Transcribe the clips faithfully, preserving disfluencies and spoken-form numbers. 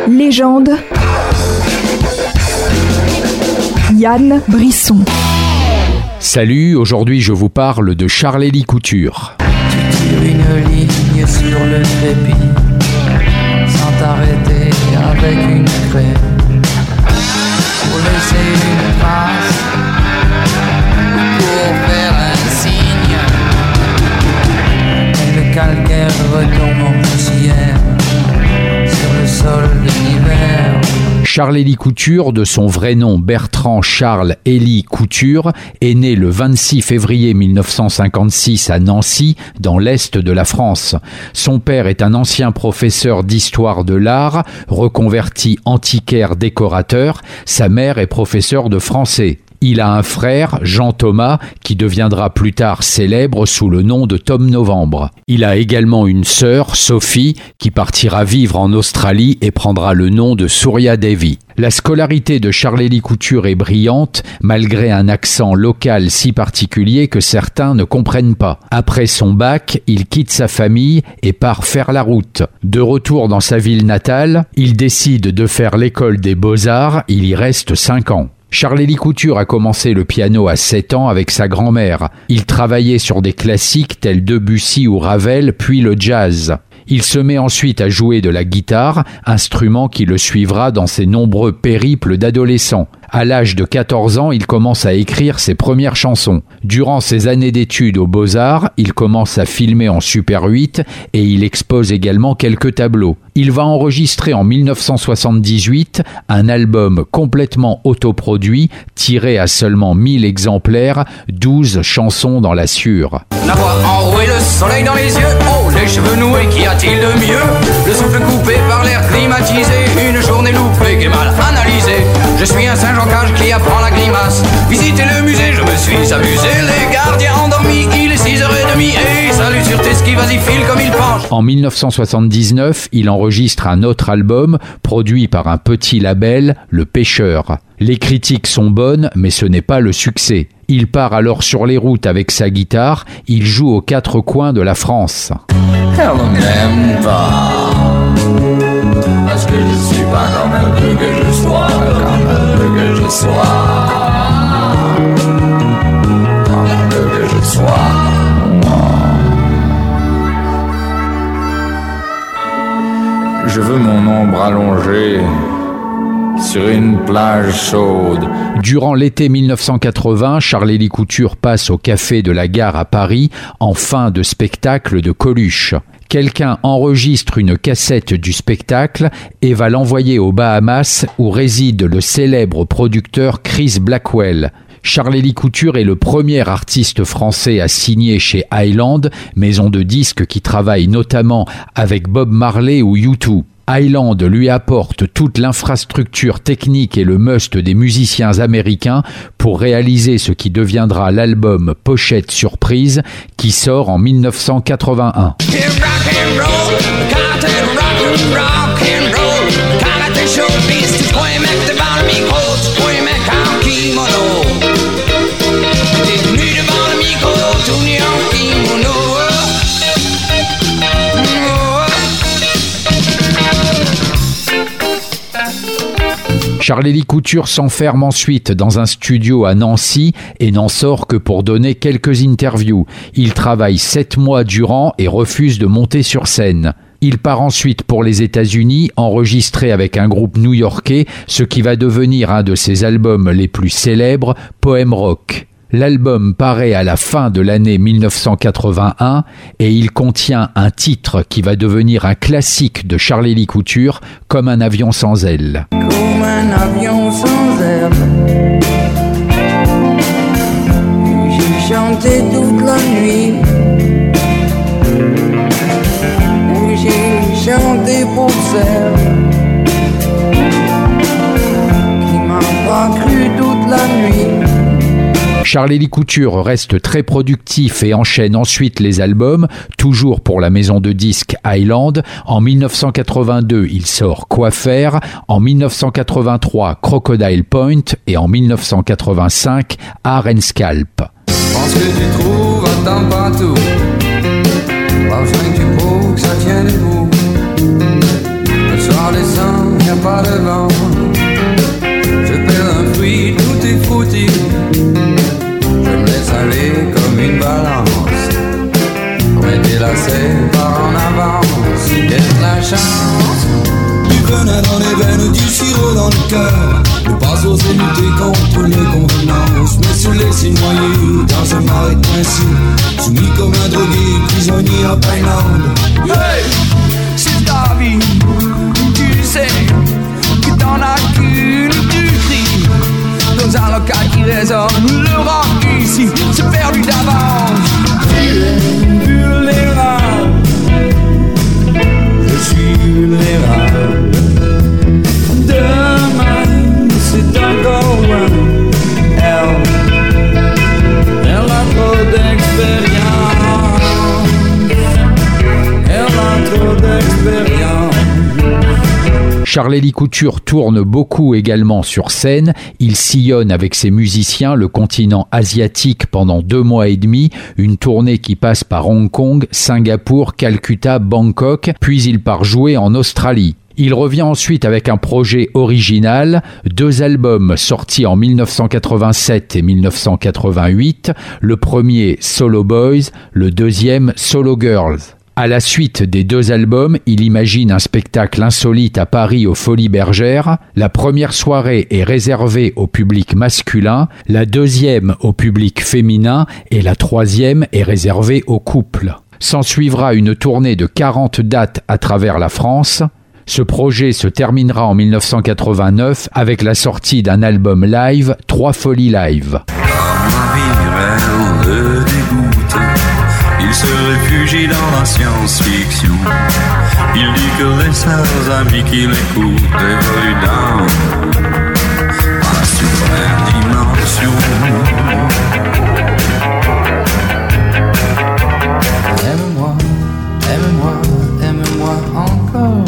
Légende. Yann Brisson. Salut, aujourd'hui je vous parle de Charles-Élie Couture. Tu tires une ligne sur le trépied, sans t'arrêter avec une craie, pour laisser une trace, pour faire un signe, et le calcaire retombe en poussière sur le sol de l'hiver. Charles-Élie Couture, de son vrai nom Bertrand Charles Élie Couture, est né le vingt-six février mille neuf cent cinquante-six à Nancy, dans l'est de la France. Son père est un ancien professeur d'histoire de l'art, reconverti antiquaire décorateur. Sa mère est professeure de français. Il a un frère, Jean Thomas, qui deviendra plus tard célèbre sous le nom de Tom Novembre. Il a également une sœur, Sophie, qui partira vivre en Australie et prendra le nom de Surya Devi. La scolarité de Charles-Élie Couture est brillante, malgré un accent local si particulier que certains ne comprennent pas. Après son bac, il quitte sa famille et part faire la route. De retour dans sa ville natale, il décide de faire l'école des beaux-arts. Il y reste cinq ans. Charles-Élie Couture a commencé le piano à sept ans avec sa grand-mère. Il travaillait sur des classiques tels Debussy ou Ravel, puis le jazz. Il se met ensuite à jouer de la guitare, instrument qui le suivra dans ses nombreux périples d'adolescent. À l'âge de quatorze ans, il commence à écrire ses premières chansons. Durant ses années d'études aux Beaux-Arts, il commence à filmer en Super huit et il expose également quelques tableaux. Il va enregistrer en mille neuf cent soixante-dix-huit un album complètement autoproduit, tiré à seulement mille exemplaires, douze chansons dans la Sûre. La voix enrouée, le soleil dans les yeux, oh les cheveux noués, qu'y a-t-il de mieux? Le souffle coupé par l'air climatisé, une journée loupée qui est mal analysée. Je suis un Saint-Jean Cage qui apprend la grimace. Visiter le musée, je me suis amusé. Les gardiens endormis, il est six heures trente et salut sur tes skis, vas-y file comme il penche. En mille neuf cent soixante-dix-neuf, il enregistre un autre album produit par un petit label, Le Pêcheur. Les critiques sont bonnes, mais ce n'est pas le succès. Il part alors sur les routes avec sa guitare, il joue aux quatre coins de la France. Elle m'aime pas, parce que je suis pas comme elle veut que je sois, comme elle veut que je sois, comme elle veut que je sois. Je veux mon ombre allongée sur une plage chaude. Durant l'été mille neuf cent quatre-vingts, Charles-Élie Couture passe au Café de la Gare à Paris en fin de spectacle de Coluche. Quelqu'un enregistre une cassette du spectacle et va l'envoyer aux Bahamas où réside le célèbre producteur Chris Blackwell. Charles-Élie Couture est le premier artiste français à signer chez Island, maison de disques qui travaille notamment avec Bob Marley ou U deux. Island lui apporte toute l'infrastructure technique et le must des musiciens américains pour réaliser ce qui deviendra l'album Pochette Surprise qui sort en mille neuf cent quatre-vingt-un. Charles-Élie Couture s'enferme ensuite dans un studio à Nancy et n'en sort que pour donner quelques interviews. Il travaille sept mois durant et refuse de monter sur scène. Il part ensuite pour les États-Unis, enregistrer avec un groupe new-yorkais, ce qui va devenir un de ses albums les plus célèbres, Poème Rock. L'album paraît à la fin de l'année mille neuf cent quatre-vingt-un et il contient un titre qui va devenir un classique de Charles-Élie Couture, Comme un avion sans ailes. Comme un avion sans aile, j'ai chanté toute la nuit, j'ai chanté pour celle qui m'a pas cru toute la nuit. Charles-Élie Couture reste très productif et enchaîne ensuite les albums, toujours pour la maison de disques Island. En mille neuf cent quatre-vingt-deux, il sort Quoi faire. En mille neuf cent quatre-vingt-trois, Crocodile Point. Et en mille neuf cent quatre-vingt-cinq, Art and Scalp. Pense que tu trouves un temps partout, pas besoin que tu prouves que ça tient debout. Le soir descend, y'a pas de vent. Je perds un fruit, tout est foutu. Je me laisse aller comme une balance. Remettez la scène par en avant, si qu'est la chance. Du venin dans les veines, du sirop dans le cœur. Ne pas oser lutter contre les convenances, mais se laisser noyer dans un marais de principes. Soumis comme un drogué, prisonnier en Thaïlande. Hey, c'est ta vie, tu sais que t'en as qu'une, tu cries dans un local qui résonne. Le rock ici, c'est perdu d'avance. Tu es vulnérable, je suis vulnérable. Demain, c'est encore loin. Elle, elle a trop d'expérience. Elle a trop d'expérience. Charles-Élie Couture tourne beaucoup également sur scène. Il sillonne avec ses musiciens le continent asiatique pendant deux mois et demi, une tournée qui passe par Hong Kong, Singapour, Calcutta, Bangkok, puis il part jouer en Australie. Il revient ensuite avec un projet original, deux albums sortis en dix-neuf cent quatre-vingt-sept et dix-neuf cent quatre-vingt-huit, le premier Solo Boys, le deuxième Solo Girls. À la suite des deux albums, il imagine un spectacle insolite à Paris aux Folies Bergères. La première soirée est réservée au public masculin, la deuxième au public féminin et la troisième est réservée aux couples. S'ensuivra une tournée de quarante dates à travers la France. Ce projet se terminera en dix-neuf cent quatre-vingt-neuf avec la sortie d'un album live, Trois Folies Live. Il se réfugie dans la science-fiction. Il dit que les seuls amis qui l'écoutent évoluent dans la suprême dimension. Aime-moi, aime-moi, aime-moi encore.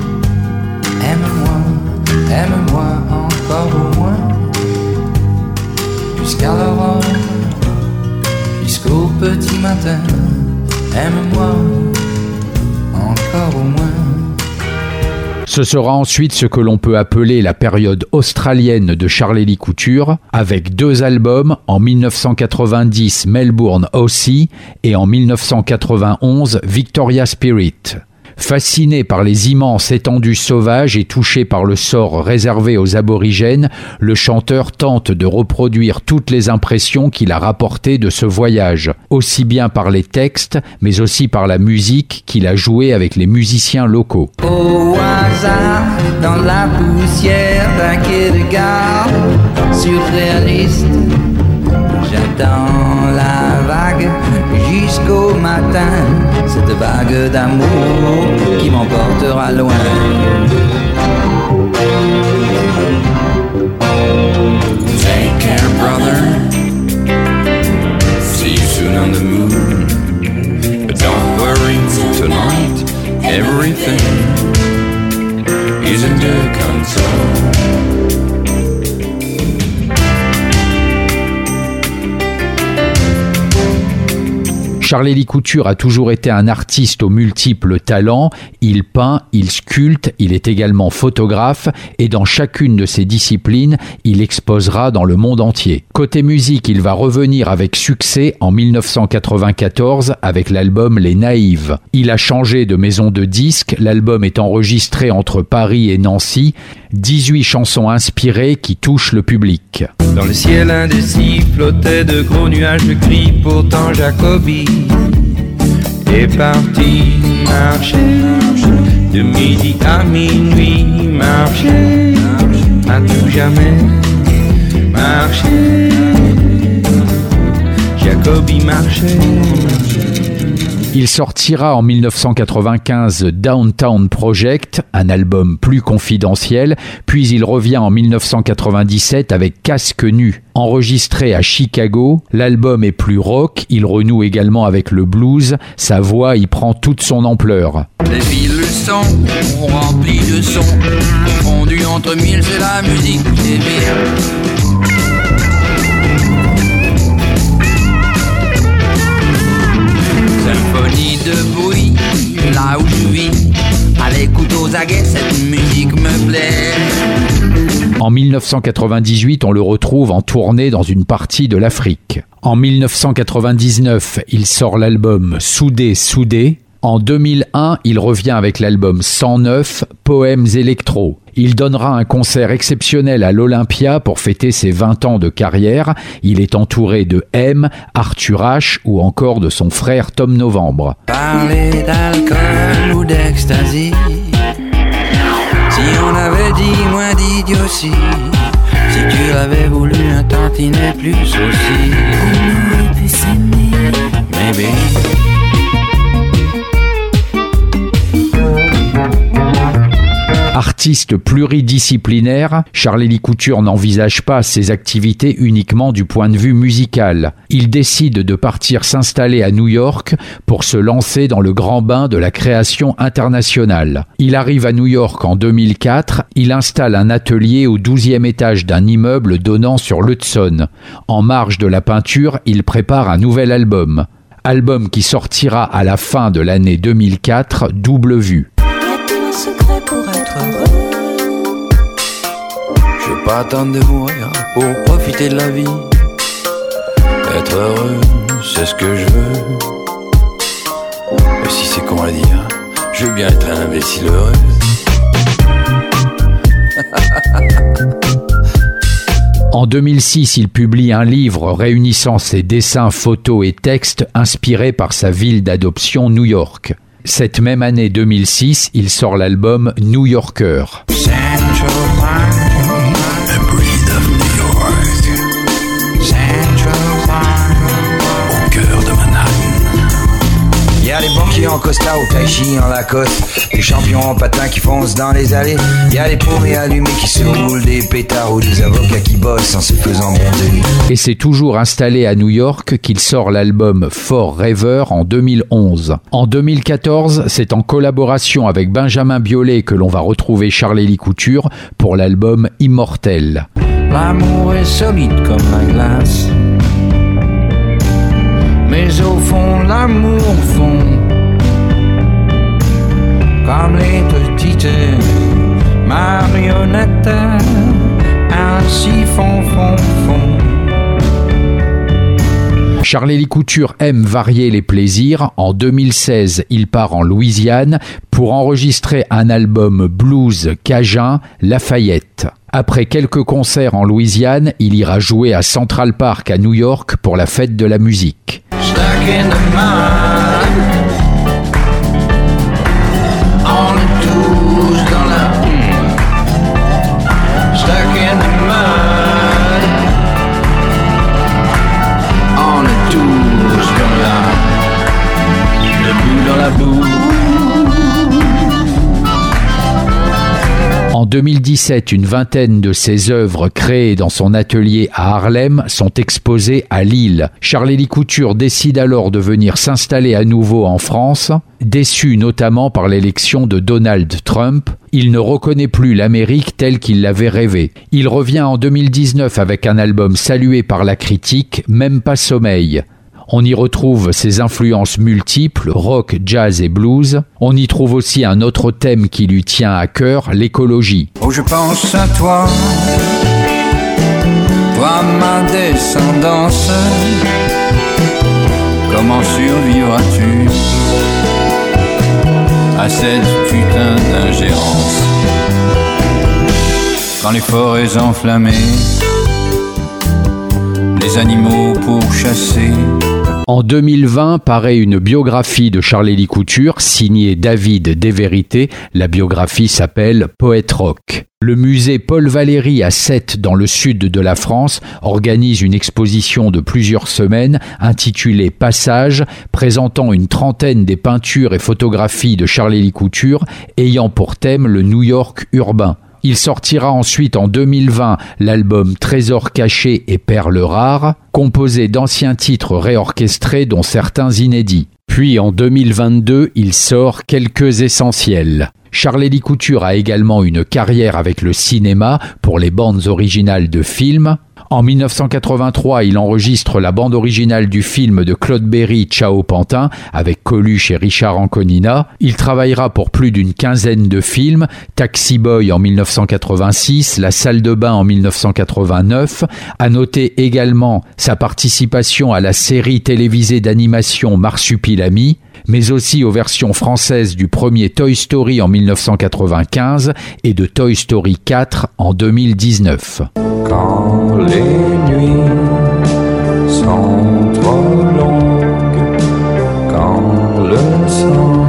Aime-moi, aime-moi encore au moins. Jusqu'à l'aurore, jusqu'au petit matin. Aime-moi, encore au moins. Ce sera ensuite ce que l'on peut appeler la période australienne de Charles-Élie Couture, avec deux albums, en dix-neuf cent quatre-vingt-dix Melbourne Aussie et en dix-neuf cent quatre-vingt-onze Victoria Spirit. Fasciné par les immenses étendues sauvages et touché par le sort réservé aux aborigènes, le chanteur tente de reproduire toutes les impressions qu'il a rapportées de ce voyage, aussi bien par les textes, mais aussi par la musique qu'il a jouée avec les musiciens locaux. Au hasard, dans la poussière d'un quai de gare, surréaliste, j'attends la vague jusqu'au matin, cette vague d'amour qui m'emportera loin. Take care, brother. See you soon on the moon. But don't worry, tonight everything is under control. Charles-Élie Couture a toujours été un artiste aux multiples talents. Il peint, il sculpte, il est également photographe et dans chacune de ses disciplines, il exposera dans le monde entier. Côté musique, il va revenir avec succès en dix-neuf cent quatre-vingt-quatorze avec l'album Les Naïves. Il a changé de maison de disques, l'album est enregistré entre Paris et Nancy. dix-huit chansons inspirées qui touchent le public. Dans le ciel indécis flottaient de gros nuages gris, pourtant Jacobi est parti marcher de midi à minuit, marcher à tout jamais, marcher, Jacobi marchait. Il sortira en dix-neuf cent quatre-vingt-quinze Downtown Project, un album plus confidentiel, puis il revient en dix-neuf cent quatre-vingt-dix-sept avec Casque nu. Enregistré à Chicago, l'album est plus rock, il renoue également avec le blues, sa voix y prend toute son ampleur. Les villes le sont, remplies de sons, fondus entre mille, c'est la musique des villes. Symphonie de bruit, là où je vis, à À l'écoute aux aguets, cette musique me plaît. En mille neuf cent quatre-vingt-dix-huit, on le retrouve en tournée dans une partie de l'Afrique. En mille neuf cent quatre-vingt-dix-neuf, il sort l'album Soudé, Soudé. En deux mille un, il revient avec l'album cent neuf, Poèmes électro. Il donnera un concert exceptionnel à l'Olympia pour fêter ses vingt ans de carrière. Il est entouré de M, Arthur H ou encore de son frère Tom Novembre. Parler d'alcool ou d'ecstasy, si on avait dit moins d'idiotie, si tu avais voulu un tantinet plus aussi, on aurait pu s'aimer, maybe. Artiste pluridisciplinaire, Charles-Élie Couture n'envisage pas ses activités uniquement du point de vue musical. Il décide de partir s'installer à New York pour se lancer dans le grand bain de la création internationale. Il arrive à New York en deux mille quatre, il installe un atelier au douzième étage d'un immeuble donnant sur l'Hudson. En marge de la peinture, il prépare un nouvel album. Album qui sortira à la fin de l'année deux mille quatre, Double Vue. Secret pour être heureux. Je veux pas attendre de mourir pour profiter de la vie. Être heureux, c'est ce que je veux. Mais si c'est con à dire, je veux bien être un imbécile heureux. En deux mille six, il publie un livre réunissant ses dessins, photos et textes inspirés par sa ville d'adoption New York. Cette même année deux mille six, il sort l'album New Yorker. Y a des banquiers en Costa, au tai chi, en Lacoste, des champions en patins qui foncent dans les allées. Y a des paumés allumés qui se roulent des pétards ou des avocats qui bossent en se faisant gronder. Et c'est toujours installé à New York qu'il sort l'album Forever en deux mille onze. En deux mille quatorze, c'est en collaboration avec Benjamin Biolay que l'on va retrouver Charles-Élie Couture pour l'album Immortel. L'amour est solide comme la glace, mais au fond l'amour fond comme les petites marionnettes, ainsi font, font, font. Charles-Élie Couture aime varier les plaisirs. En deux mille seize, il part en Louisiane pour enregistrer un album blues cajun, Lafayette. Après quelques concerts en Louisiane, il ira jouer à Central Park à New York pour la fête de la musique. Stuck in the mud, on est tous dans la Stuck in the mud, on est tous dans la debout dans la boue. En deux mille dix-sept, une vingtaine de ses œuvres créées dans son atelier à Harlem sont exposées à Lille. Charles-Élie Couture décide alors de venir s'installer à nouveau en France. Déçu notamment par l'élection de Donald Trump, il ne reconnaît plus l'Amérique telle qu'il l'avait rêvée. Il revient en deux mille dix-neuf avec un album salué par la critique, Même pas sommeil. On y retrouve ses influences multiples, rock, jazz et blues. On y trouve aussi un autre thème qui lui tient à cœur, l'écologie. Oh, je pense à toi, toi ma descendance. Comment survivras-tu à cette putain d'ingérence? Quand les forêts enflammées, les animaux pourchassés. En deux mille vingt, paraît une biographie de Charles-Élie Couture, signée David Desvérités. La biographie s'appelle Poète rock. Le musée Paul Valéry à Sète, dans le sud de la France, organise une exposition de plusieurs semaines intitulée Passage, présentant une trentaine des peintures et photographies de Charles-Élie Couture, ayant pour thème le New York urbain. Il sortira ensuite en deux mille vingt l'album Trésors cachés et perles rares, composé d'anciens titres réorchestrés dont certains inédits. Puis en deux mille vingt-deux, il sort Quelques essentiels. Charles-Élie Couture a également une carrière avec le cinéma pour les bandes originales de films. En mille neuf cent quatre-vingt-trois, il enregistre la bande originale du film de Claude Berry, Ciao Pantin, avec Coluche et Richard Anconina. Il travaillera pour plus d'une quinzaine de films, Taxi Boy en mille neuf cent quatre-vingt-six, La salle de bain en mille neuf cent quatre-vingt-neuf. À noter également sa participation à la série télévisée d'animation Marsupilami, mais aussi aux versions françaises du premier Toy Story en mille neuf cent quatre-vingt-quinze et de Toy Story quatre en deux mille dix-neuf. Quand les nuits sont trop longues, quand le sang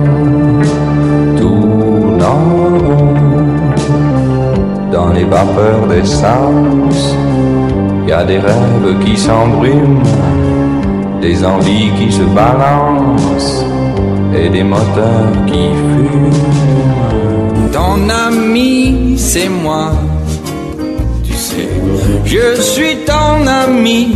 tourne en rond, dans les vapeurs d'essence, il y a des rêves qui s'embrument, des envies qui se balancent et des moteurs qui fument. Ton ami, c'est moi. Tu sais, je suis ton ami.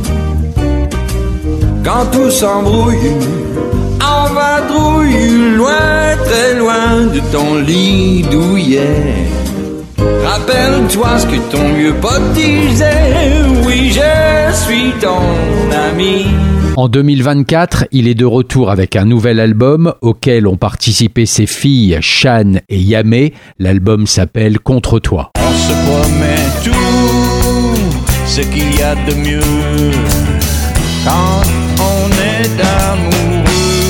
Quand tout s'embrouille, en vadrouille, loin, très loin de ton lit douillet. Rappelle-toi ce que ton vieux pote disait. Oui, je suis ton ami. En deux mille vingt-quatre, il est de retour avec un nouvel album auquel ont participé ses filles Shan et Yamé. L'album s'appelle Contre toi. On se promet tout ce qu'il y a de mieux quand on est amoureux.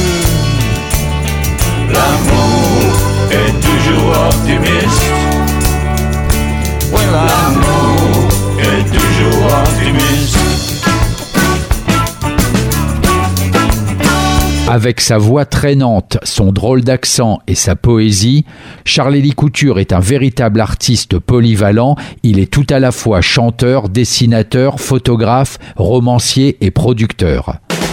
L'amour est toujours optimiste. Oui, l'amour est toujours optimiste. Avec sa voix traînante, son drôle d'accent et sa poésie, Charles-Élie Couture est un véritable artiste polyvalent. Il est tout à la fois chanteur, dessinateur, photographe, romancier et producteur.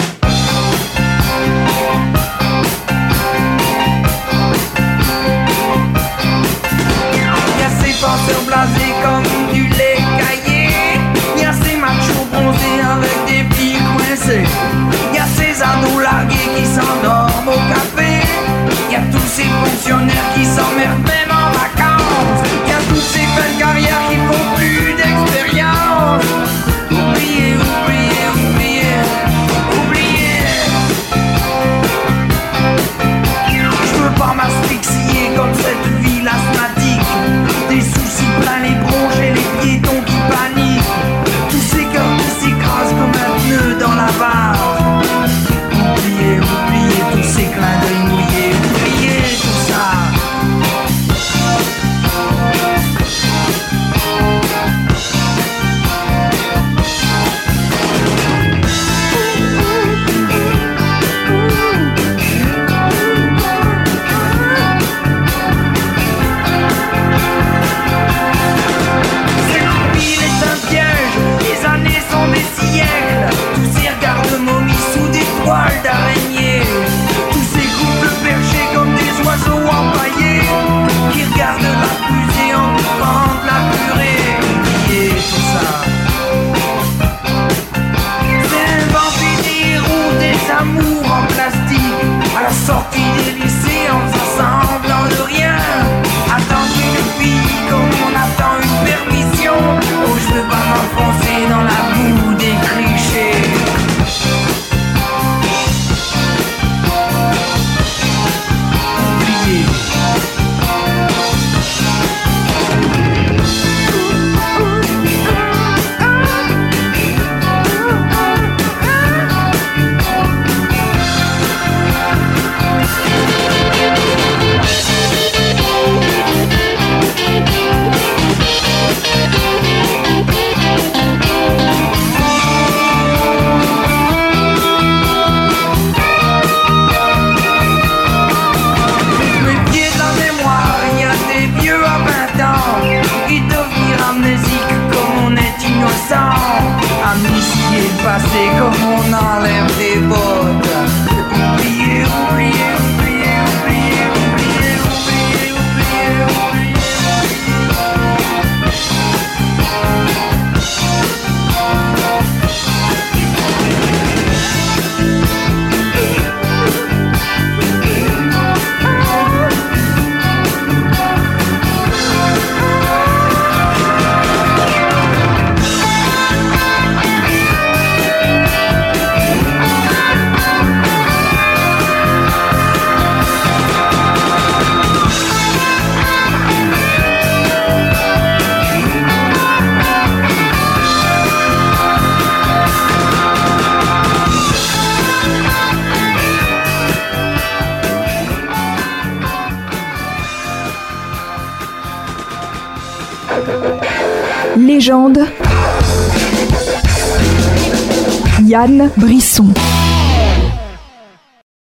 Il y a ces penseurs blasés comme du lait caillé. Il y a ces machos bronzés avec des pieds coincés. Il y a ces ados largués qui s'endorment au café. Il y a tous ces fonctionnaires qui s'emmerdent même en vacances. Il y a toutes ces fins de carrière qui font plus d'expérience. Oubliez, oubliez, oubliez, oubliez. Je veux pas m'asphyxier comme cette ville asthmatique. Des soucis plein les bronches et les piétons qui paniquent. Tous ces cœurs qui s'écrasent comme un pneu dans la vase. Oubliez, oubliez tous ces clins d'œil mouillés. Oubliez tout ça. Cette ville est un piège, les années sont des siècles. Tous ces regards de momies sous des toiles d'araignée. Tous ces couples perchés comme des oiseaux empaillés qui regardent la fusée en bouffant de la purée. Oubliez tout ça. C'est inventer ou des amours en plastique à la sortie des lycées en faisant semblant de rien. Attendre une fille comme on attend une permission. Oh, je veux pas m'enfoncer dans la boue des clichés. Oubliez. Mes pieds dans la mémoire, il y a des vieux à vingt ans qui deviennent amnésiques comme on est innocent. Amnistier le passé comme on enlève des bottes. Oubliez, oubliez, oubliez, oubliez, oubliez, oubliez, oubliez, oubliez. Légende. Yann Brisson.